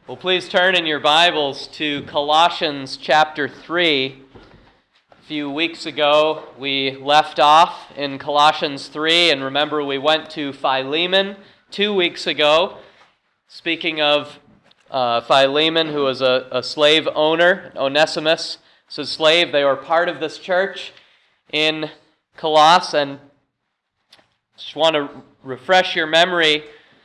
Well, please turn in your Bibles to Colossians chapter 3. A few weeks ago, we left off in Colossians 3, and remember we went to Philemon 2 weeks ago, speaking of Philemon, who was a slave owner. Onesimus was a slave. They were part of this church in Colossae, and just want to refresh your memory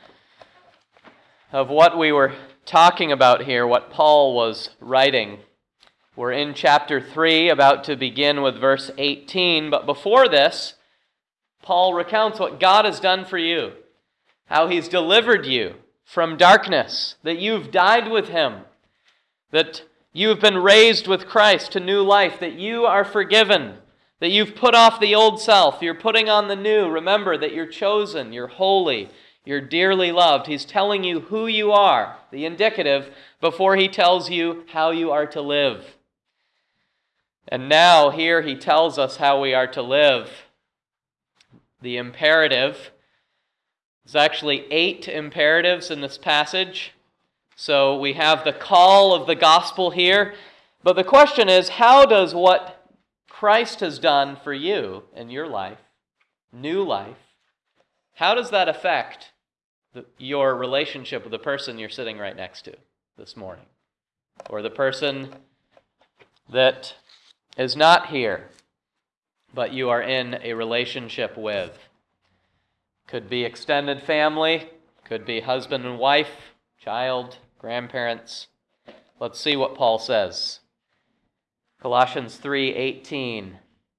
of what we were talking about here, what Paul was writing. We're in chapter 3, about to begin with verse 18, but before this, Paul recounts what God has done for you, how He's delivered you from darkness, that you've died with Him, that you've been raised with Christ to new life, that you are forgiven, that you've put off the old self, you're putting on the new. Remember that you're chosen, you're holy, you're dearly loved. He's telling you who you are, the indicative, before he tells you how you are to live. And now here he tells us how we are to live. The imperative. There's actually 8 imperatives in this passage. So we have the call of the gospel here. But the question is, how does what Christ has done for you in your life, new life, how does that affect your relationship with the person you're sitting right next to this morning? Or the person that is not here, but you are in a relationship with? Could be extended family, could be husband and wife, child, grandparents. Let's see what Paul says. Colossians 3:18.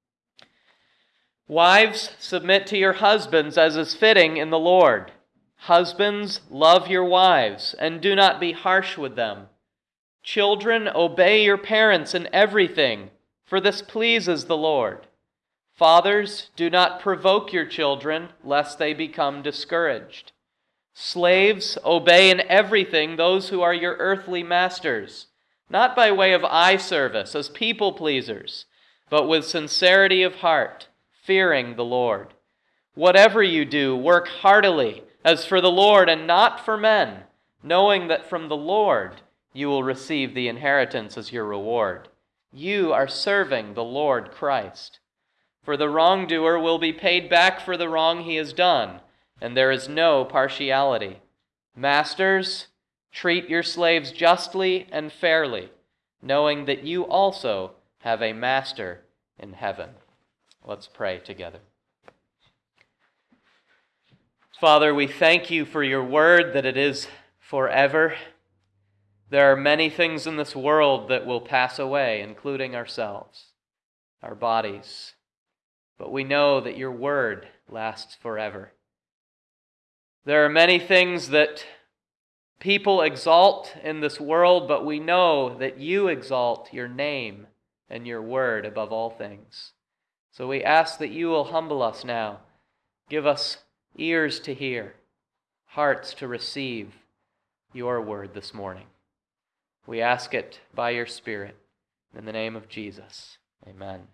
Wives, submit to your husbands as is fitting in the Lord. Husbands, love your wives, and do not be harsh with them. Children, obey your parents in everything, for this pleases the Lord. Fathers, do not provoke your children, lest they become discouraged. Slaves, obey in everything those who are your earthly masters, not by way of eye service as people pleasers, but with sincerity of heart, fearing the Lord. Whatever you do, work heartily, as for the Lord and not for men, knowing that from the Lord you will receive the inheritance as your reward. You are serving the Lord Christ. For the wrongdoer will be paid back for the wrong he has done, and there is no partiality. Masters, treat your slaves justly and fairly, knowing that you also have a master in heaven. Let's pray together. Father, we thank you for your word, that it is forever. There are many things in this world that will pass away, including ourselves, our bodies. But we know that your word lasts forever. There are many things that people exalt in this world, but we know that you exalt your name and your word above all things. So we ask that you will humble us now. Give us ears to hear, hearts to receive your word this morning. We ask it by your Spirit. In the name of Jesus. Amen.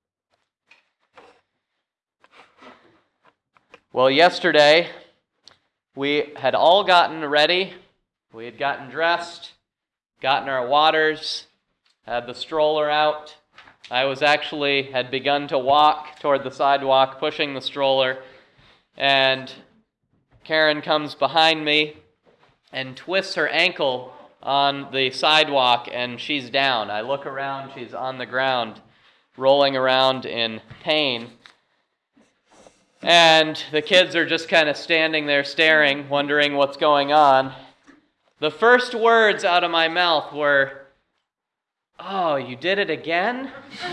Well, yesterday we had all gotten ready. We had gotten dressed, gotten our waters, had the stroller out. I had begun to walk toward the sidewalk, pushing the stroller, and Karen comes behind me and twists her ankle on the sidewalk, and she's down. I look around, she's on the ground, rolling around in pain. And the kids are just kind of standing there staring, wondering what's going on. The first words out of my mouth were, "Oh, you did it again?"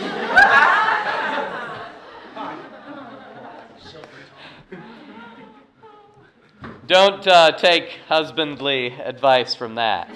Don't take husbandly advice from that.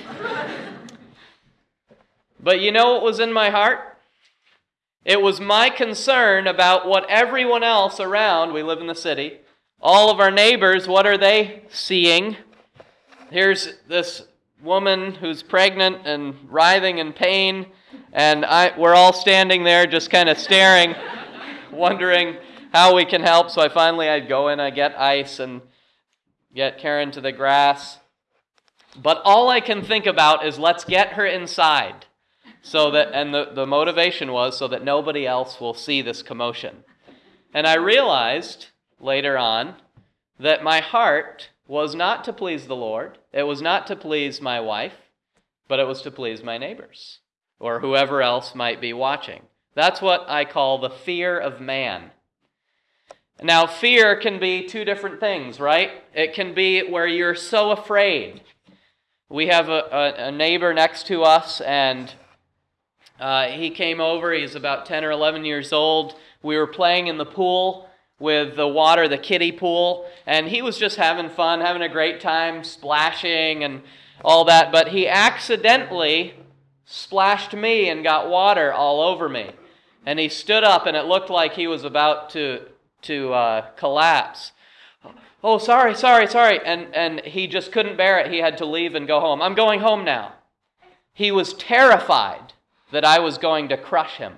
But you know what was in my heart? It was my concern about what everyone else around, we live in the city, all of our neighbors, what are they seeing? Here's this woman who's pregnant and writhing in pain, and we're all standing there just kind of staring, wondering how we can help. So I'd go in, I get ice and get Karen to the grass. But all I can think about is let's get her inside. And the motivation was so that nobody else will see this commotion. And I realized later on that my heart was not to please the Lord. It was not to please my wife, but it was to please my neighbors or whoever else might be watching. That's what I call the fear of man. Now, fear can be two different things, right? It can be where you're so afraid. We have a neighbor next to us, and he came over. He's about 10 or 11 years old. We were playing in the pool with the water, the kiddie pool, and he was just having fun, having a great time, splashing and all that, but he accidentally splashed me and got water all over me. And he stood up, and it looked like he was about to collapse. Oh, sorry. And he just couldn't bear it. He had to leave and go home. I'm going home now. He was terrified that I was going to crush him.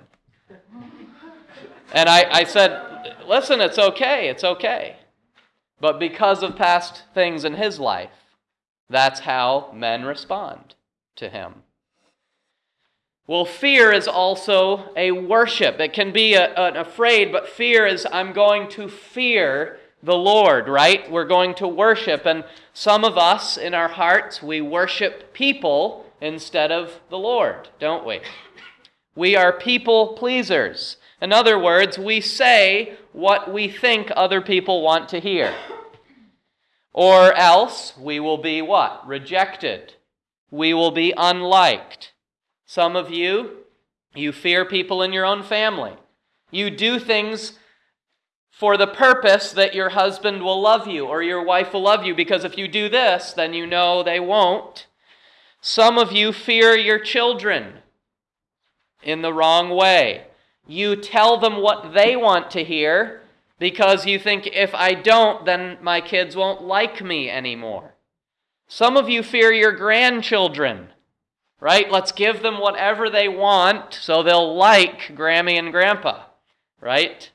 And I said, listen, it's okay. But because of past things in his life, that's how men respond to him. Well, fear is also a worship. It can be an afraid, but fear is I'm going to fear the Lord, right? We're going to worship. And some of us, in our hearts, we worship people instead of the Lord, don't we? We are people pleasers. In other words, we say what we think other people want to hear. Or else we will be what? Rejected. We will be unliked. Some of you fear people in your own family. You do things for the purpose that your husband will love you or your wife will love you, because if you do this, then you know they won't. Some of you fear your children in the wrong way. You tell them what they want to hear because you think if I don't, then my kids won't like me anymore. Some of you fear your grandchildren, right? Let's give them whatever they want so they'll like Grammy and Grandpa, right?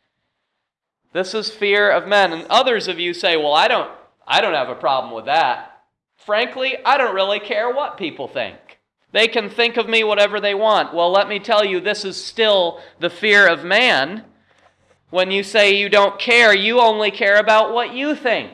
This is fear of men. And others of you say, well, I don't have a problem with that. Frankly, I don't really care what people think. They can think of me whatever they want. Well, let me tell you, this is still the fear of man. When you say you don't care, you only care about what you think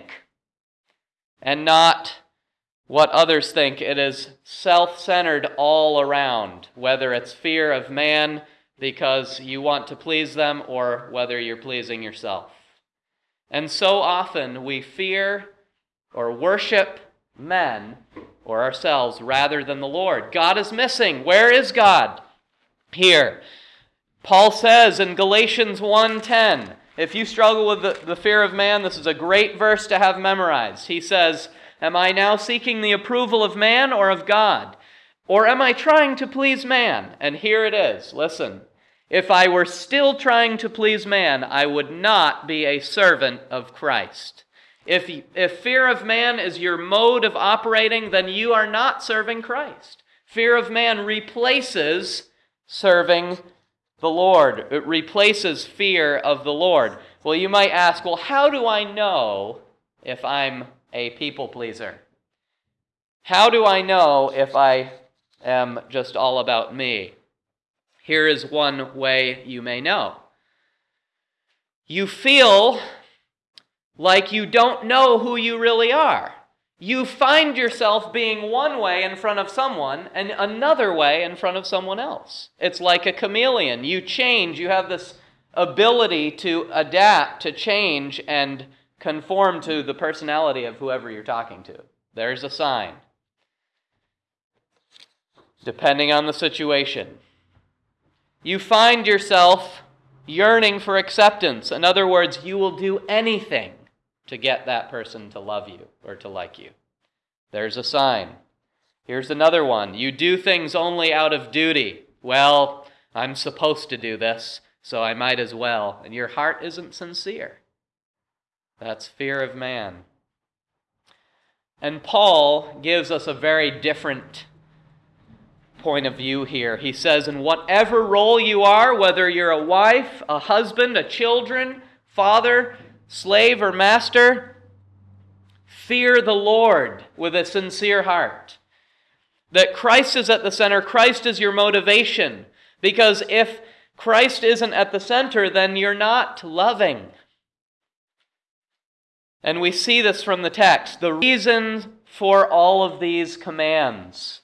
and not what others think. It is self-centered all around, whether it's fear of man because you want to please them or whether you're pleasing yourself. And so often we fear or worship men or ourselves rather than the Lord. God is missing. Where is God? Here. Paul says in Galatians 1:10, if you struggle with the fear of man, this is a great verse to have memorized. He says, am I now seeking the approval of man or of God? Or am I trying to please man? And here it is. Listen. If I were still trying to please man, I would not be a servant of Christ. If fear of man is your mode of operating, then you are not serving Christ. Fear of man replaces serving the Lord. It replaces fear of the Lord. Well, you might ask, well, how do I know if I'm a people pleaser? How do I know if I am just all about me? Here is one way you may know. You feel like you don't know who you really are. You find yourself being one way in front of someone and another way in front of someone else. It's like a chameleon. You change. You have this ability to adapt, to change, and conform to the personality of whoever you're talking to. There's a sign. Depending on the situation. You find yourself yearning for acceptance. In other words, you will do anything to get that person to love you or to like you. There's a sign. Here's another one. You do things only out of duty. Well, I'm supposed to do this, so I might as well. And your heart isn't sincere. That's fear of man. And Paul gives us a very different point of view here. He says, in whatever role you are, whether you're a wife, a husband, a children, father, slave, or master, Fear the Lord with a sincere heart. That Christ is at the center, Christ is your motivation. Because if Christ isn't at the center, then you're not loving. And we see this from the text. The reason for all of these commands.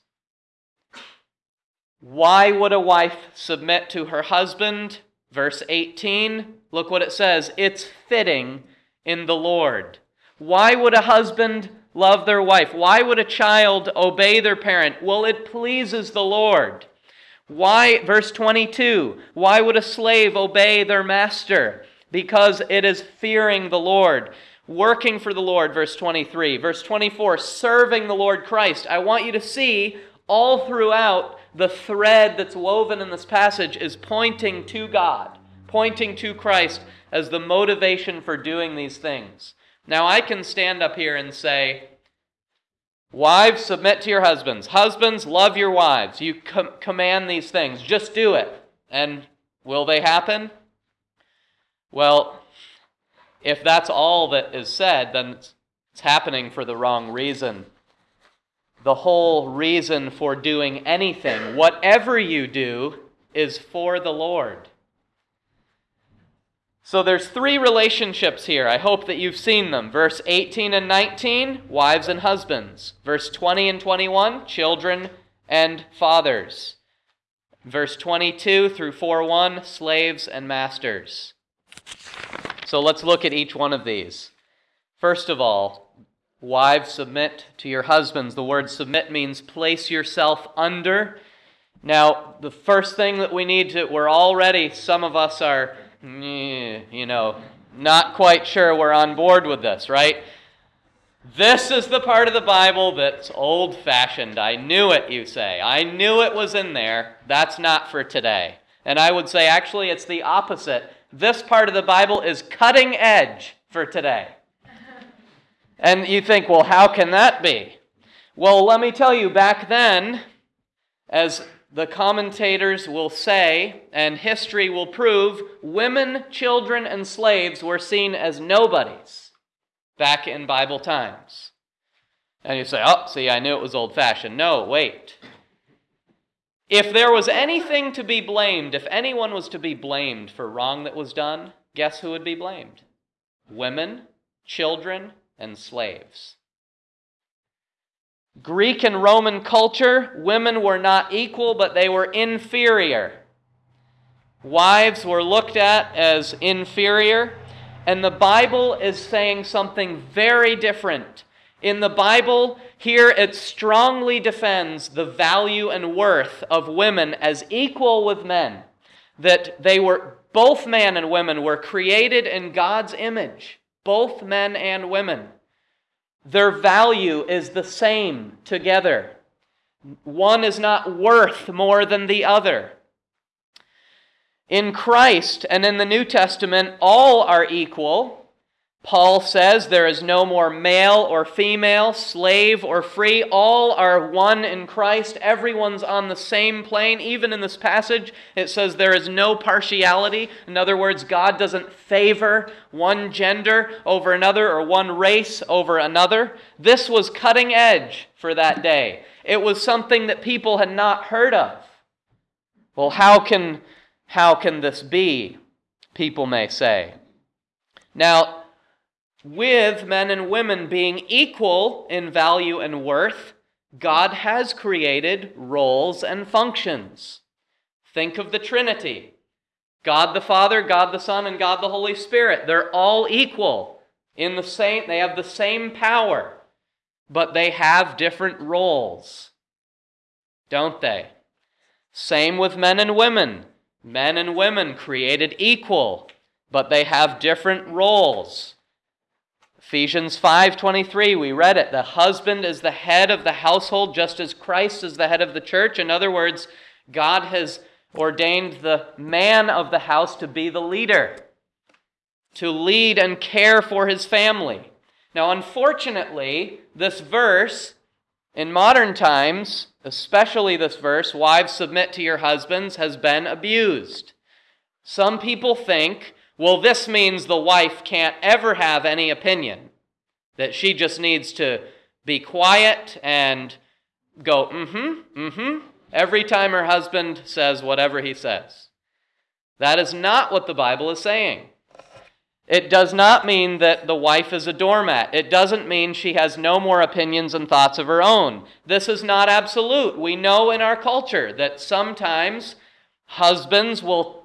Why would a wife submit to her husband? Verse 18, look what it says. It's fitting in the Lord. Why would a husband love their wife? Why would a child obey their parent? Well, it pleases the Lord. Why, verse 22, why would a slave obey their master? Because it is fearing the Lord. Working for the Lord, verse 23. Verse 24, serving the Lord Christ. I want you to see all throughout the thread that's woven in this passage is pointing to God, pointing to Christ as the motivation for doing these things. Now I can stand up here and say, wives, submit to your husbands. Husbands, love your wives. You command these things. Just do it. And will they happen? Well, if that's all that is said, then it's happening for the wrong reason. The whole reason for doing anything, whatever you do, is for the Lord. So there's three relationships here. I hope that you've seen them. Verse 18 and 19, wives and husbands. Verse 20 and 21, children and fathers. Verse 22 through 4:1, slaves and masters. So let's look at each one of these. First of all, wives, submit to your husbands. The word submit means place yourself under. Now, the first thing that we need to, some of us are, not quite sure we're on board with this, right? This is the part of the Bible that's old-fashioned. I knew it, you say. I knew it was in there. That's not for today. And I would say, actually, it's the opposite. This part of the Bible is cutting edge for today. And you think, well, how can that be? Well, let me tell you, back then, as the commentators will say, and history will prove, women, children, and slaves were seen as nobodies back in Bible times. And you say, oh, see, I knew it was old-fashioned. No, wait. If there was anything to be blamed, if anyone was to be blamed for wrong that was done, guess who would be blamed? Women, children, and slaves. Greek and Roman culture, women were not equal, but they were inferior. Wives were looked at as inferior, and the Bible is saying something very different. In the Bible, here it strongly defends the value and worth of women as equal with men. That they were, both man and women were created in God's image. Both men and women. Their value is the same together. One is not worth more than the other. In Christ and in the New Testament, all are equal. Paul says there is no more male or female, slave or free. All are one in Christ. Everyone's on the same plane. Even in this passage, it says there is no partiality. In other words, God doesn't favor one gender over another or one race over another. This was cutting edge for that day. It was something that people had not heard of. Well, how can this be? People may say. Now, with men and women being equal in value and worth, God has created roles and functions. Think of the Trinity. God the Father, God the Son, and God the Holy Spirit. They're all equal in the same, they have the same power, but they have different roles, don't they? Same with men and women. Men and women created equal, but they have different roles. Ephesians 5:23, we read it. The husband is the head of the household, just as Christ is the head of the church. In other words, God has ordained the man of the house to be the leader, to lead and care for his family. Now, unfortunately, this verse, in modern times, especially this verse, wives submit to your husbands, has been abused. Some people think, well, this means the wife can't ever have any opinion. that she just needs to be quiet and go, every time her husband says whatever he says. That is not what the Bible is saying. It does not mean that the wife is a doormat. It doesn't mean she has no more opinions and thoughts of her own. This is not absolute. We know in our culture that sometimes husbands will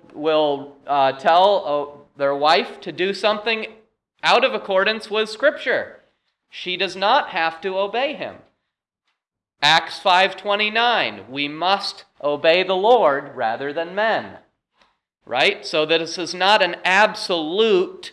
tell their wife to do something out of accordance with Scripture. She does not have to obey him. Acts 5:29, we must obey the Lord rather than men. Right? So that this is not an absolute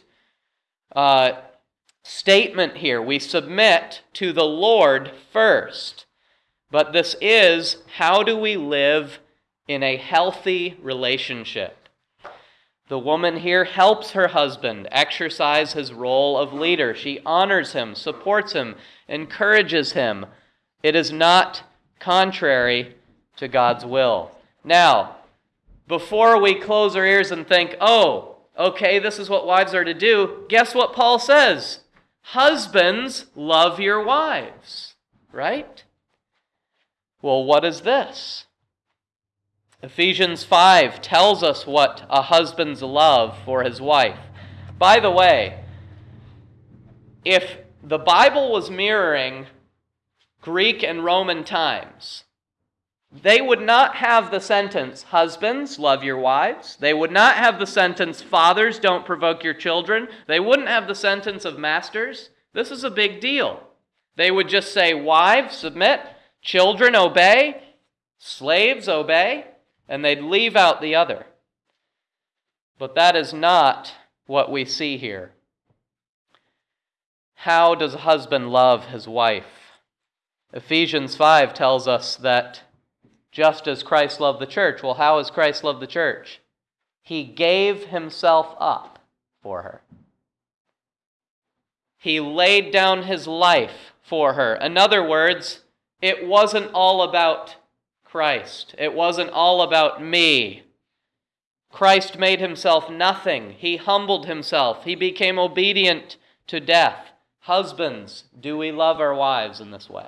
statement here. We submit to the Lord first. But this is, how do we live in a healthy relationship? The woman here helps her husband exercise his role of leader. She honors him, supports him, encourages him. It is not contrary to God's will. Now, before we close our ears and think, oh, okay, this is what wives are to do, guess what Paul says? Husbands, love your wives, right? Well, what is this? Ephesians 5 tells us what a husband's love for his wife. By the way, if the Bible was mirroring Greek and Roman times, they would not have the sentence, husbands, love your wives. They would not have the sentence, fathers, don't provoke your children. They wouldn't have the sentence of masters. This is a big deal. They would just say, wives, submit, children, obey, slaves, obey, and they'd leave out the other. But that is not what we see here. How does a husband love his wife? Ephesians 5 tells us that just as Christ loved the church. Well, how has Christ loved the church? He gave himself up for her. He laid down his life for her. In other words, it wasn't all about Christ. It wasn't all about me. Christ made himself nothing. He humbled himself. He became obedient to death. Husbands, do we love our wives in this way?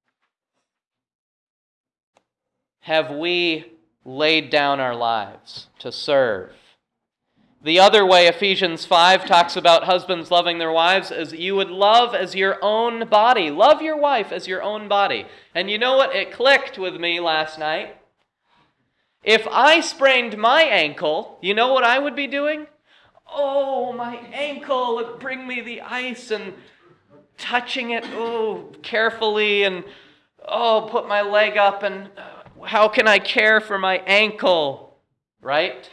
Have we laid down our lives to serve? The other way Ephesians 5 talks about husbands loving their wives is you would love as your own body. Love your wife as your own body. And you know what? It clicked with me last night. If I sprained my ankle, you know what I would be doing? Oh, my ankle, bring me the ice and touching it, carefully and, put my leg up and how can I care for my ankle, right?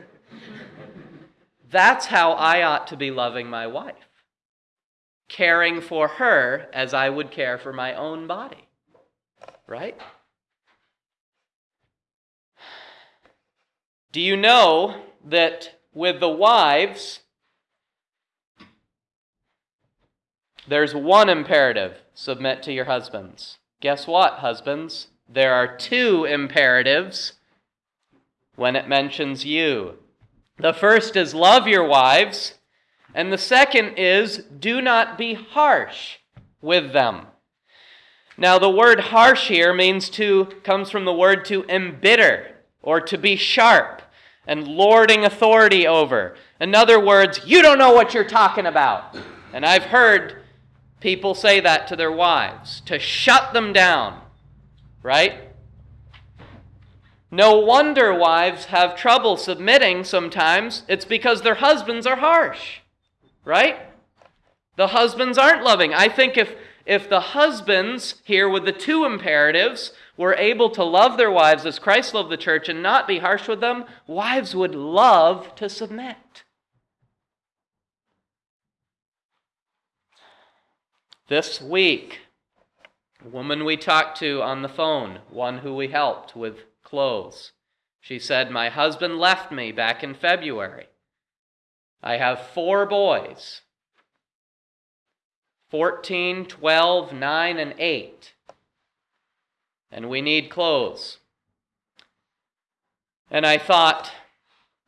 That's how I ought to be loving my wife. Caring for her as I would care for my own body, right? Do you know that with the wives, there's one imperative, submit to your husbands. Guess what, husbands? There are two imperatives when it mentions you. The first is love your wives, and the second is do not be harsh with them. Now the word harsh here comes from the word to embitter or to be sharp and lording authority over. In other words, you don't know what you're talking about. And I've heard people say that to their wives, to shut them down. Right? No wonder wives have trouble submitting sometimes. It's because their husbands are harsh. Right? The husbands aren't loving. I think if the husbands here with the two imperatives were able to love their wives as Christ loved the church and not be harsh with them, wives would love to submit. This week, a woman we talked to on the phone, one who we helped with clothes, she said, my husband left me back in February. I have 4 boys, 14, 12, 9, and 8. And we need clothes. And I thought,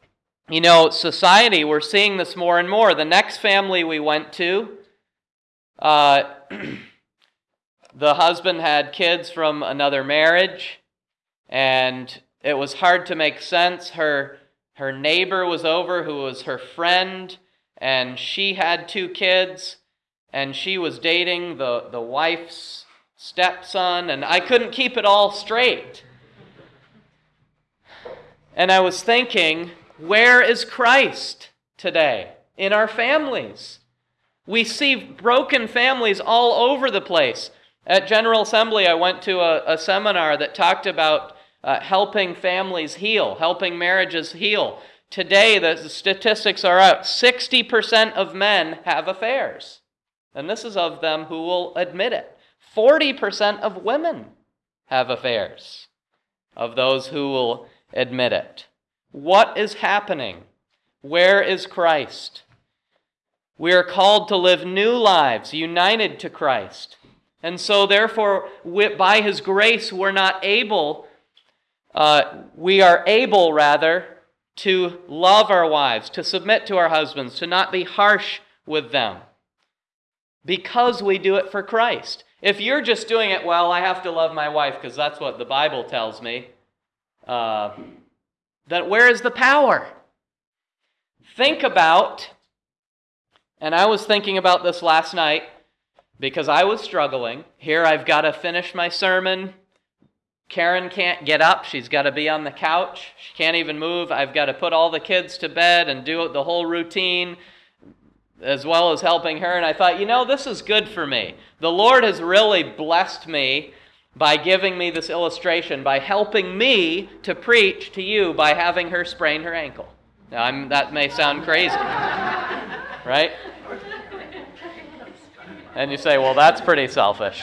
society, we're seeing this more and more. The next family we went to, The husband had kids from another marriage, and it was hard to make sense. Her neighbor was over who was her friend, and she had 2 kids, and she was dating the wife's stepson, and I couldn't keep it all straight. And I was thinking, where is Christ today in our families? We see broken families all over the place. At General Assembly, I went to a seminar that talked about helping families heal, helping marriages heal. Today, the statistics are out. 60% of men have affairs. And this is of them who will admit it. 40% of women have affairs, of those who will admit it. What is happening? Where is Christ? We are called to live new lives, united to Christ. And so, therefore, by His grace, we are able, to love our wives, to submit to our husbands, to not be harsh with them, because we do it for Christ. If you're just doing it, well, I have to love my wife because that's what the Bible tells me, then where is the power? Think about, and I was thinking about this last night because I was struggling. Here I've got to finish my sermon. Karen can't get up. She's got to be on the couch. She can't even move. I've got to put all the kids to bed and do the whole routine, as well as helping her. And I thought, this is good for me. The Lord has really blessed me by giving me this illustration, by helping me to preach to you by having her sprain her ankle. Now, that may sound crazy, right? And you say, well, that's pretty selfish.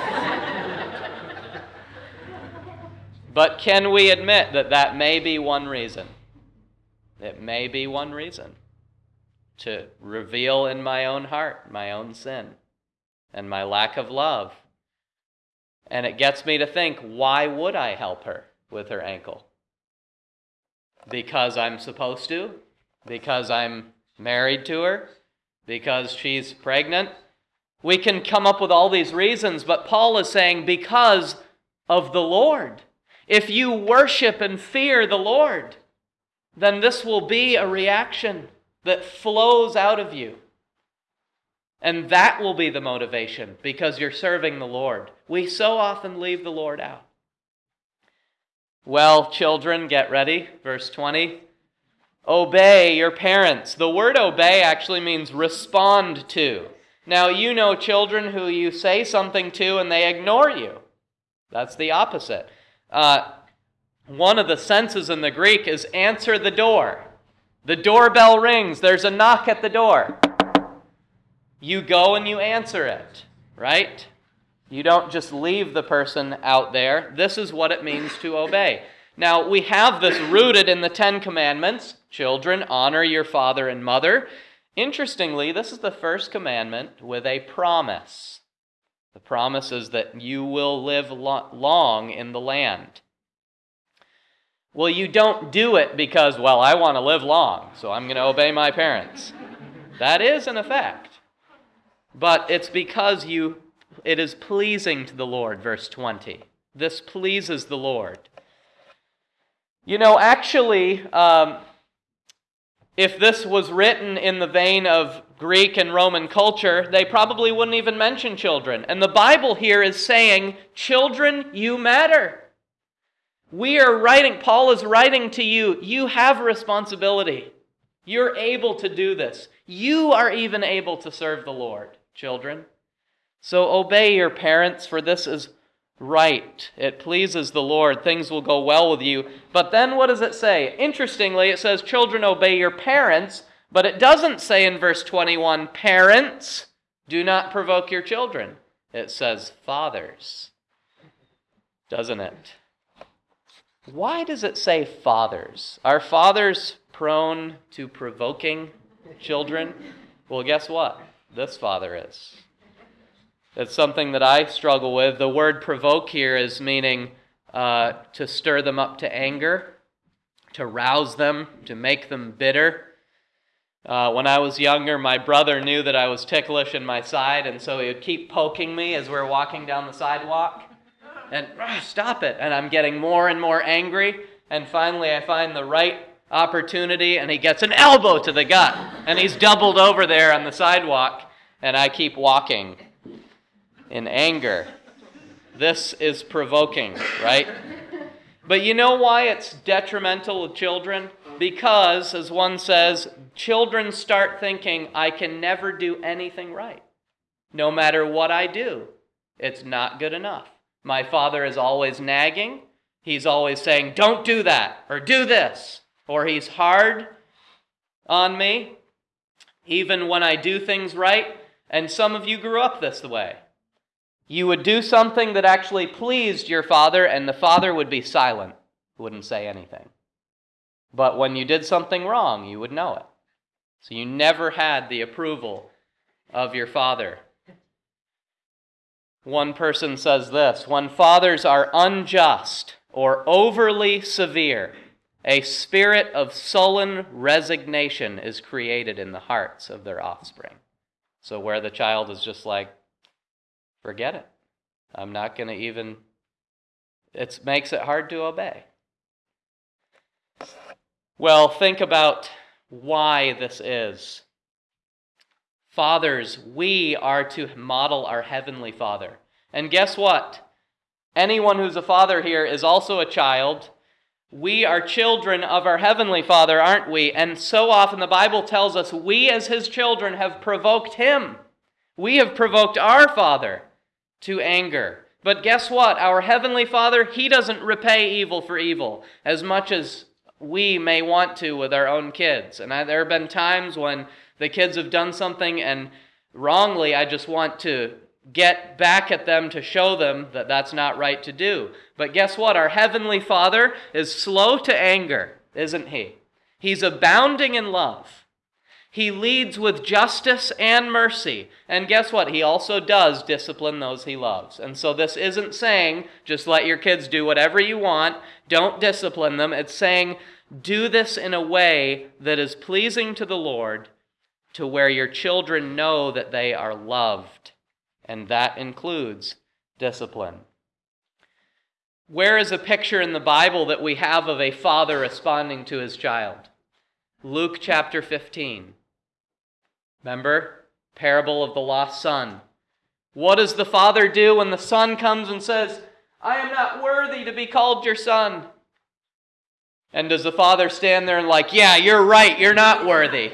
But can we admit that may be one reason? It may be one reason to reveal in my own heart my own sin and my lack of love. And it gets me to think, why would I help her with her ankle? Because I'm supposed to? Because I'm married to her? Because she's pregnant? We can come up with all these reasons, but Paul is saying because of the Lord. If you worship and fear the Lord, then this will be a reaction that flows out of you. And that will be the motivation, because you're serving the Lord. We so often leave the Lord out. Well, children, get ready. Verse 20. Obey your parents. The word obey actually means respond to. Now, you know children who you say something to and they ignore you. That's the opposite. One of the senses in the Greek is answer the door. The doorbell rings. There's a knock at the door. You go and you answer it, right? You don't just leave the person out there. This is what it means to obey. Now, we have this rooted in the 10 Commandments. Children, honor your father and mother. Interestingly, this is the first commandment with a promise. The promise is that you will live long in the land. Well, you don't do it because, well, I want to live long, so I'm going to obey my parents. That is an effect. But it's because it is pleasing to the Lord, verse 20. This pleases the Lord. Actually, if this was written in the vein of Greek and Roman culture, they probably wouldn't even mention children. And the Bible here is saying, children, you matter. Paul is writing to you, you have responsibility. You're able to do this. You are even able to serve the Lord, children. So obey your parents, for this is right. It pleases the Lord. Things will go well with you. But then what does it say? Interestingly, it says, children, obey your parents, but it doesn't say in verse 21, parents, do not provoke your children. It says, fathers, doesn't it? Why does it say fathers? Are fathers prone to provoking children? Well, guess what? This father is. It's something that I struggle with. The word provoke here is meaning to stir them up to anger, to rouse them, to make them bitter. When I was younger, my brother knew that I was ticklish in my side, and so he would keep poking me as we were walking down the sidewalk. And, stop it! And I'm getting more and more angry, and finally I find the right opportunity, and he gets an elbow to the gut, and he's doubled over there on the sidewalk, and I keep walking in anger. This is provoking, right? But you know why it's detrimental with children? Because, as one says, children start thinking, I can never do anything right. No matter what I do, it's not good enough. My father is always nagging. He's always saying, don't do that, or do this. Or he's hard on me, even when I do things right. And some of you grew up this way. You would do something that actually pleased your father, and the father would be silent, wouldn't say anything. But when you did something wrong, you would know it. So you never had the approval of your father. One person says this: when fathers are unjust or overly severe, a spirit of sullen resignation is created in the hearts of their offspring. So where the child is just like, forget it. I'm not going to even... It makes it hard to obey. Well, think about why this is. Fathers, we are to model our Heavenly Father. And guess what? Anyone who's a father here is also a child. We are children of our Heavenly Father, aren't we? And so often the Bible tells us we as His children have provoked Him. We have provoked our Father to anger. But guess what? Our Heavenly Father, He doesn't repay evil for evil as much as we may want to with our own kids. And there have been times when the kids have done something and wrongly, I just want to get back at them to show them that that's not right to do. But guess what? Our Heavenly Father is slow to anger, isn't He? He's abounding in love. He leads with justice and mercy. And guess what? He also does discipline those He loves. And so this isn't saying, just let your kids do whatever you want, don't discipline them. It's saying, do this in a way that is pleasing to the Lord, to where your children know that they are loved. And that includes discipline. Where is a picture in the Bible that we have of a father responding to his child? Luke chapter 15. Remember? Parable of the lost son. What does the father do when the son comes and says, I am not worthy to be called your son? And does the father stand there and like, yeah, you're right, you're not worthy.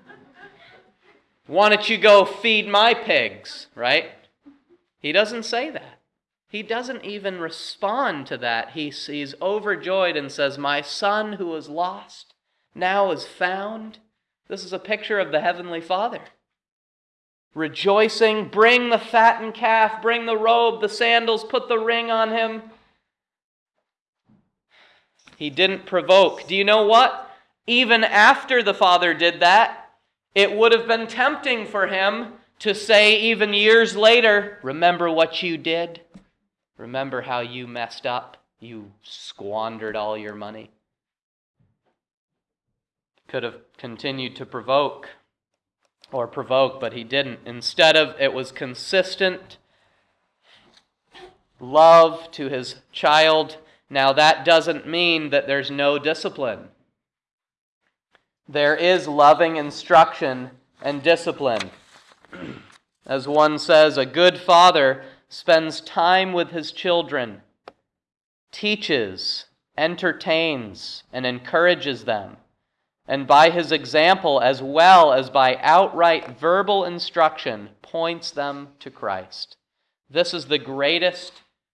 Why don't you go feed my pigs, right? He doesn't say that. He doesn't even respond to that. He's overjoyed and says, my son who was lost now is found. This is a picture of the Heavenly Father. Rejoicing, bring the fattened calf, bring the robe, the sandals, put the ring on him. He didn't provoke. Do you know what? Even after the father did that, it would have been tempting for him to say even years later, remember what you did? Remember how you messed up? You squandered all your money. Could have continued to provoke, but he didn't. Instead of, it was consistent love to his child. Now that doesn't mean that there's no discipline. There is loving instruction and discipline. As one says, a good father spends time with his children, teaches, entertains, and encourages them. And by his example, as well as by outright verbal instruction, points them to Christ. This is the greatest,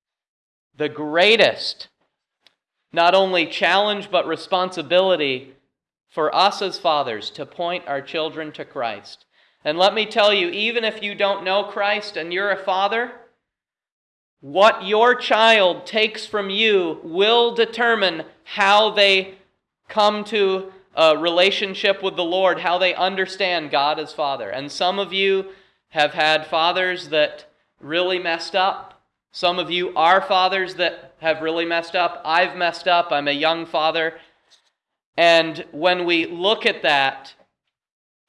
not only challenge but responsibility for us as fathers to point our children to Christ. And let me tell you, even if you don't know Christ and you're a father, what your child takes from you will determine how they come to a relationship with the Lord, how they understand God as Father. And some of you have had fathers that really messed up. Some of you are fathers that have really messed up. I've messed up. I'm a young father. And when we look at that,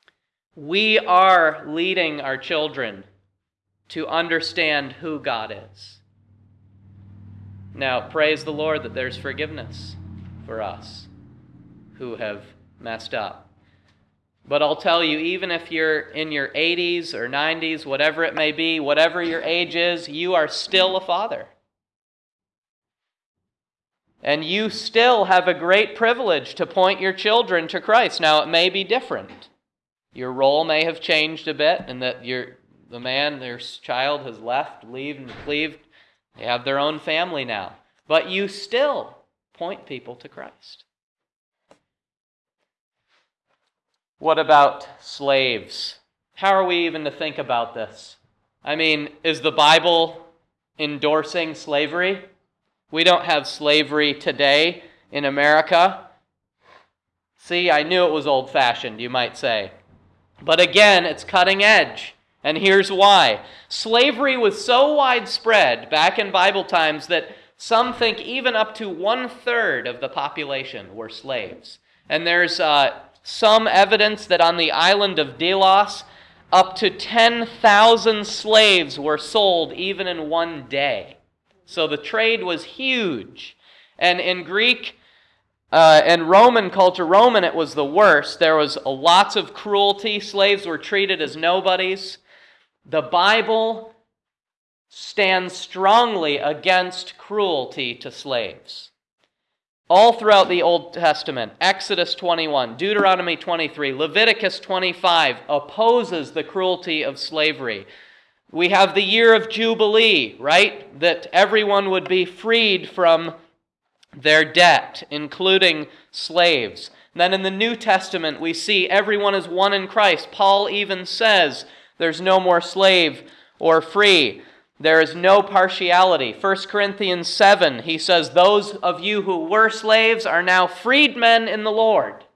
we are leading our children to understand who God is. Now, praise the Lord that there's forgiveness for us who have messed up. But I'll tell you, even if you're in your 80s or 90s, whatever it may be, whatever your age is, you are still a father. And you still have a great privilege to point your children to Christ. Now, it may be different. Your role may have changed a bit, and that the man, their child has left, and cleaved. They have their own family now. But you still point people to Christ. What about slaves? How are we even to think about this? I mean, is the Bible endorsing slavery? We don't have slavery today in America. See, I knew it was old-fashioned, you might say. But again, it's cutting edge. And here's why. Slavery was so widespread back in Bible times that some think even up to 1/3 of the population were slaves. And there's some evidence that on the island of Delos, up to 10,000 slaves were sold even in one day. So the trade was huge. And in Greek and Roman culture, Roman it was the worst. There was lots of cruelty. Slaves were treated as nobodies. The Bible stands strongly against cruelty to slaves. All throughout the Old Testament, Exodus 21, Deuteronomy 23, Leviticus 25 opposes the cruelty of slavery. We have the year of Jubilee, right? That everyone would be freed from their debt, including slaves. And then in the New Testament, we see everyone is one in Christ. Paul even says there's no more slave or free. There is no partiality. 1 Corinthians 7, he says, those of you who were slaves are now freedmen in the Lord.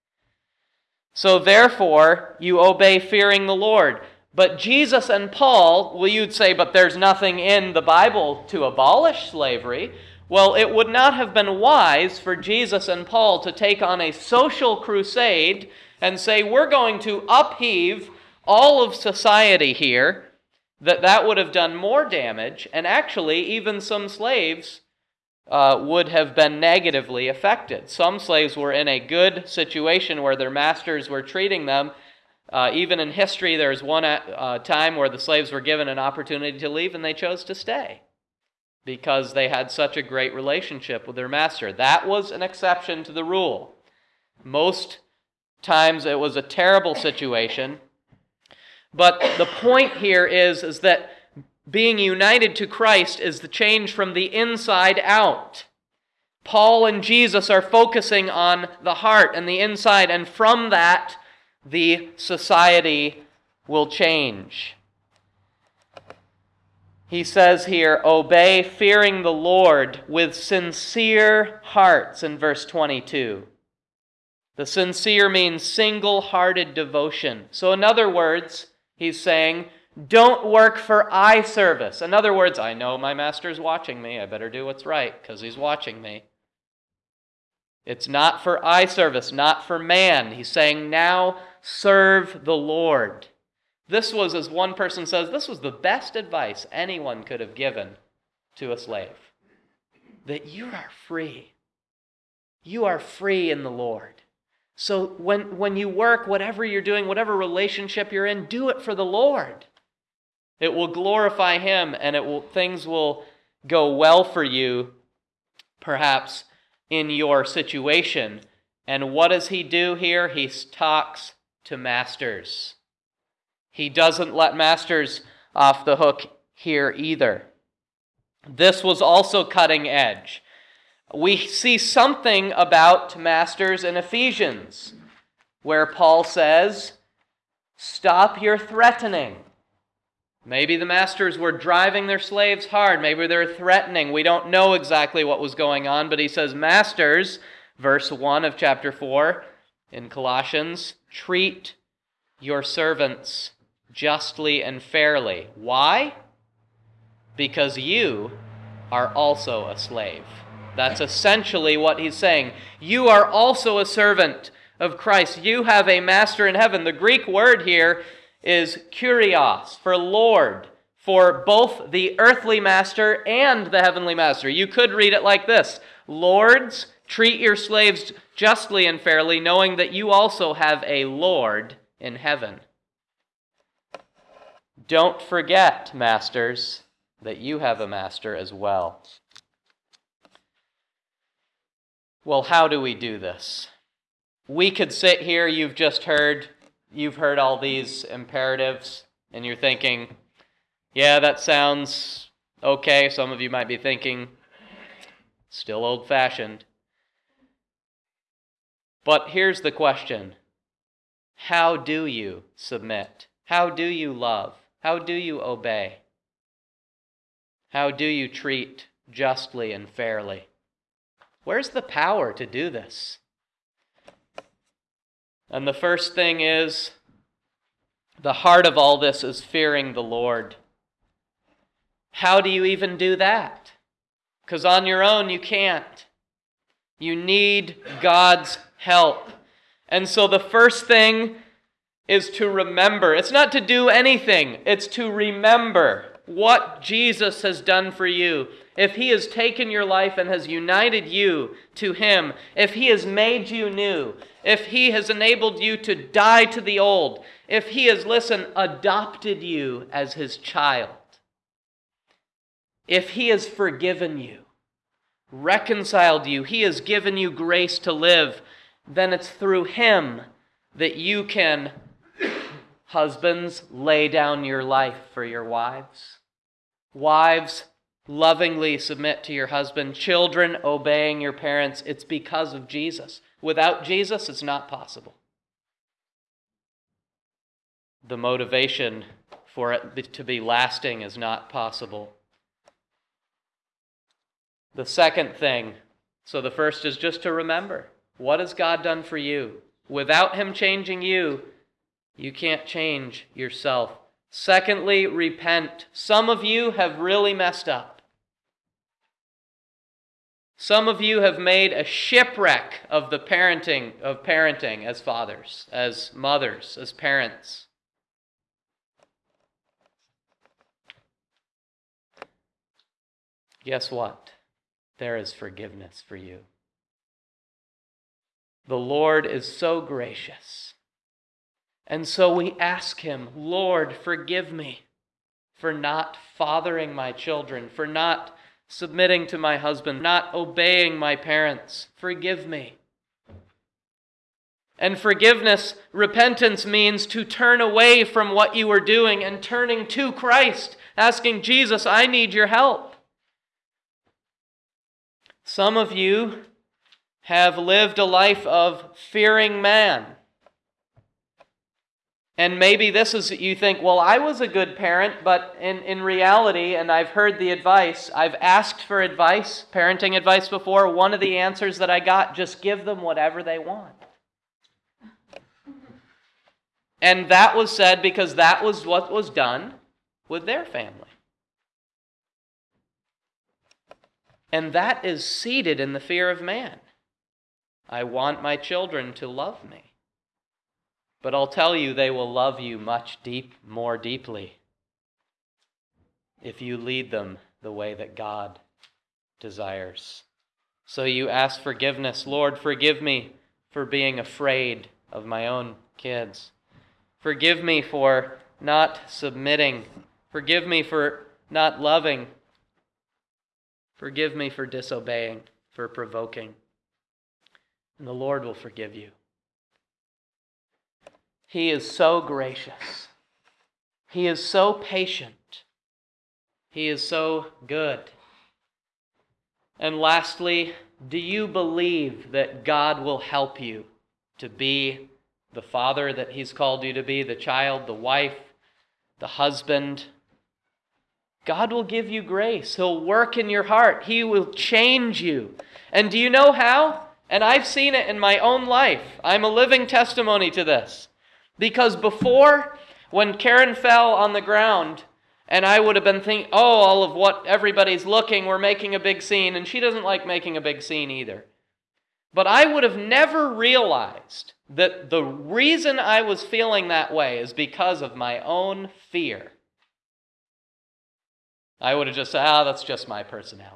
So therefore, you obey fearing the Lord. But Jesus and Paul, well, you'd say, but there's nothing in the Bible to abolish slavery. Well, it would not have been wise for Jesus and Paul to take on a social crusade and say, we're going to upheave all of society here. That would have done more damage, and actually even some slaves would have been negatively affected. Some slaves were in a good situation where their masters were treating them. Even in history, there was one time where the slaves were given an opportunity to leave, and they chose to stay because they had such a great relationship with their master. That was an exception to the rule. Most times it was a terrible situation. But the point here is that being united to Christ is the change from the inside out. Paul and Jesus are focusing on the heart and the inside, and from that, the society will change. He says here, obey, fearing the Lord with sincere hearts in verse 22. The sincere means single-hearted devotion. So in other words, he's saying, don't work for eye service. In other words, I know my master's watching me. I better do what's right because he's watching me. It's not for eye service, not for man. He's saying, now serve the Lord. This was, as one person says, this was the best advice anyone could have given to a slave. That you are free. You are free in the Lord. So when you work, whatever you're doing, whatever relationship you're in, do it for the Lord. It will glorify Him, and things will go well for you, perhaps, in your situation. And what does He do here? He talks to masters. He doesn't let masters off the hook here either. This was also cutting edge. We see something about masters in Ephesians, where Paul says, stop your threatening. Maybe the masters were driving their slaves hard. Maybe they're threatening. We don't know exactly what was going on, but he says, masters, verse 1 of chapter 4 in Colossians, treat your servants justly and fairly. Why? Because you are also a slave. That's essentially what he's saying. You are also a servant of Christ. You have a master in heaven. The Greek word here is kurios, for Lord, for both the earthly master and the heavenly master. You could read it like this: Lords, treat your slaves justly and fairly, knowing that you also have a Lord in heaven. Don't forget, masters, that you have a master as well. Well, how do we do this? We could sit here, you've heard all these imperatives, and you're thinking, yeah, that sounds okay. Some of you might be thinking, still old-fashioned. But here's the question: how do you submit? How do you love? How do you obey? How do you treat justly and fairly? Where's the power to do this? And the first thing is, the heart of all this is fearing the Lord. How do you even do that? Because on your own you can't. You need God's help. And so the first thing is to remember. It's not to do anything. It's to remember what Jesus has done for you. If He has taken your life and has united you to Him, if He has made you new, if He has enabled you to die to the old, if He has, adopted you as His child, if He has forgiven you, reconciled you, He has given you grace to live, then it's through Him that you can, husbands, lay down your life for your wives. Wives, lovingly submit to your husband. Children, obeying your parents. It's because of Jesus. Without Jesus, it's not possible. The motivation for it to be lasting is not possible. The second thing, so the first is just to remember, what has God done for you? Without Him changing you, you can't change yourself. Secondly, repent. Some of you have really messed up. Some of you have made a shipwreck of the parenting as fathers, as mothers, as parents. Guess what? There is forgiveness for you. The Lord is so gracious. And so we ask Him, Lord, forgive me for not fathering my children, for not submitting to my husband, not obeying my parents. Forgive me. And forgiveness, repentance, means to turn away from what you were doing and turning to Christ, asking Jesus, I need your help. Some of you have lived a life of fearing man. And maybe this is, you think, well, I was a good parent, but in reality, and I've heard the advice, I've asked for advice, parenting advice before. One of the answers that I got, just give them whatever they want. And that was said because that was what was done with their family. And that is seated in the fear of man. I want my children to love me. But I'll tell you, they will love you more deeply if you lead them the way that God desires. So you ask forgiveness. Lord, forgive me for being afraid of my own kids. Forgive me for not submitting. Forgive me for not loving. Forgive me for disobeying, for provoking. And the Lord will forgive you. He is so gracious. He is so patient. He is so good. And lastly, do you believe that God will help you to be the father that He's called you to be, the child, the wife, the husband? God will give you grace. He'll work in your heart. He will change you. And do you know how? And I've seen it in my own life. I'm a living testimony to this. Because before, when Karen fell on the ground, and I would have been thinking, all of what everybody's looking, we're making a big scene, and she doesn't like making a big scene either. But I would have never realized that the reason I was feeling that way is because of my own fear. I would have just said, that's just my personality.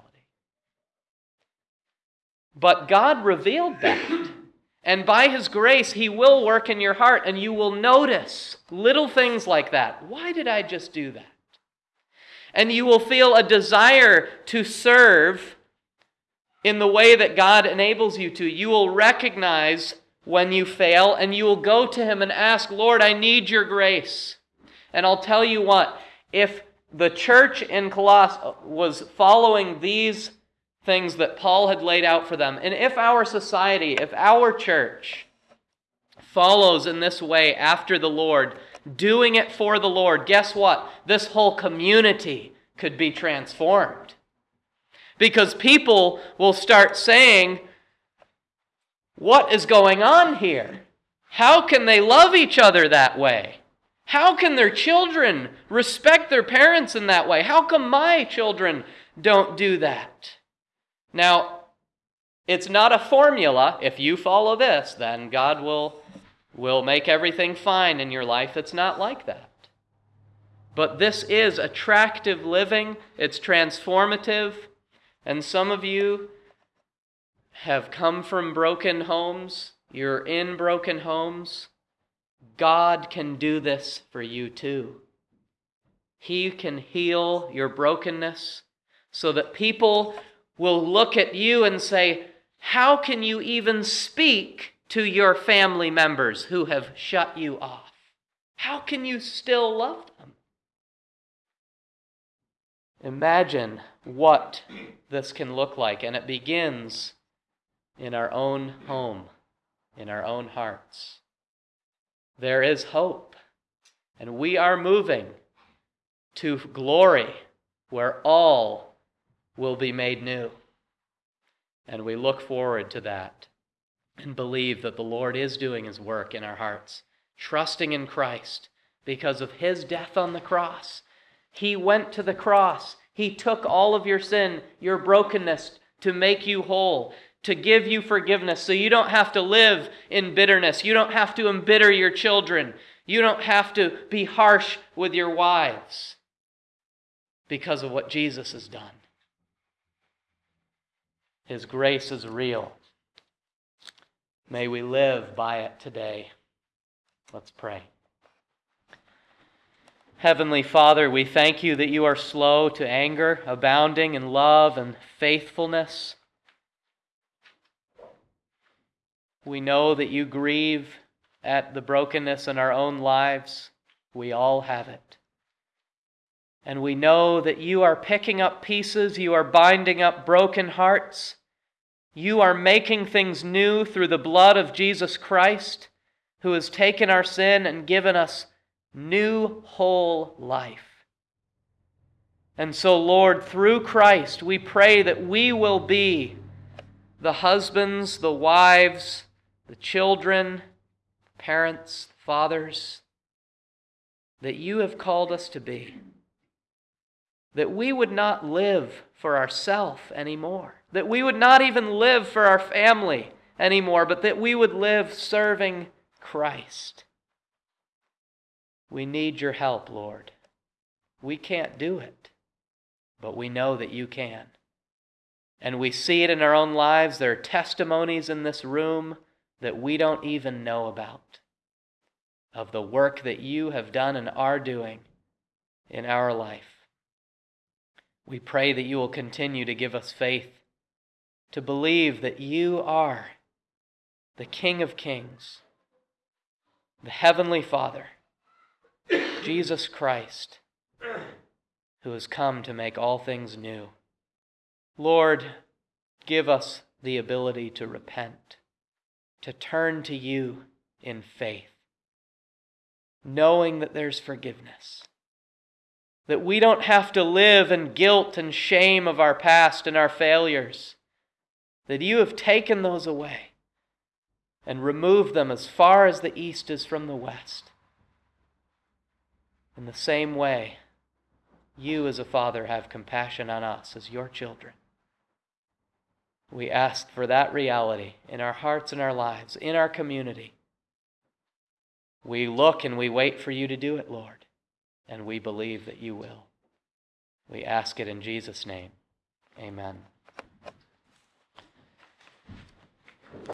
But God revealed that. And by His grace, He will work in your heart, and you will notice little things like that. Why did I just do that? And you will feel a desire to serve in the way that God enables you to. You will recognize when you fail, and you will go to Him and ask, Lord, I need your grace. And I'll tell you what, if the church in Colossae was following these things that Paul had laid out for them, and if our society, if our church follows in this way after the Lord, doing it for the Lord, guess what? This whole community could be transformed. Because people will start saying, what is going on here? How can they love each other that way? How can their children respect their parents in that way? How come my children don't do that? Now, it's not a formula. If you follow this, then God will make everything fine in your life. It's not like that. But this is attractive living. It's transformative. And some of you have come from broken homes. You're in broken homes. God can do this for you too. He can heal your brokenness so that people will look at you and say, how can you even speak to your family members who have shut you off? How can you still love them? Imagine what this can look like, and it begins in our own home, in our own hearts. There is hope, and we are moving to glory where all will be made new. And we look forward to that and believe that the Lord is doing His work in our hearts, trusting in Christ because of His death on the cross. He went to the cross. He took all of your sin, your brokenness, to make you whole, to give you forgiveness so you don't have to live in bitterness. You don't have to embitter your children. You don't have to be harsh with your wives because of what Jesus has done. His grace is real. May we live by it today. Let's pray. Heavenly Father, we thank you that you are slow to anger, abounding in love and faithfulness. We know that you grieve at the brokenness in our own lives. We all have it. And we know that you are picking up pieces, you are binding up broken hearts. You are making things new through the blood of Jesus Christ, who has taken our sin and given us new whole life. And so, Lord, through Christ, we pray that we will be the husbands, the wives, the children, parents, fathers, that you have called us to be. That we would not live for ourselves anymore. That we would not even live for our family anymore, but that we would live serving Christ. We need your help, Lord. We can't do it, but we know that you can. And we see it in our own lives. There are testimonies in this room that we don't even know about, of the work that you have done and are doing in our life. We pray that you will continue to give us faith to believe that you are the King of Kings, the Heavenly Father, Jesus Christ, who has come to make all things new. Lord, give us the ability to repent, to turn to you in faith, knowing that there's forgiveness, that we don't have to live in guilt and shame of our past and our failures, that you have taken those away and removed them as far as the east is from the west. In the same way, you as a father have compassion on us as your children. We ask for that reality in our hearts and our lives, in our community. We look and we wait for you to do it, Lord, and we believe that you will. We ask it in Jesus' name. Amen.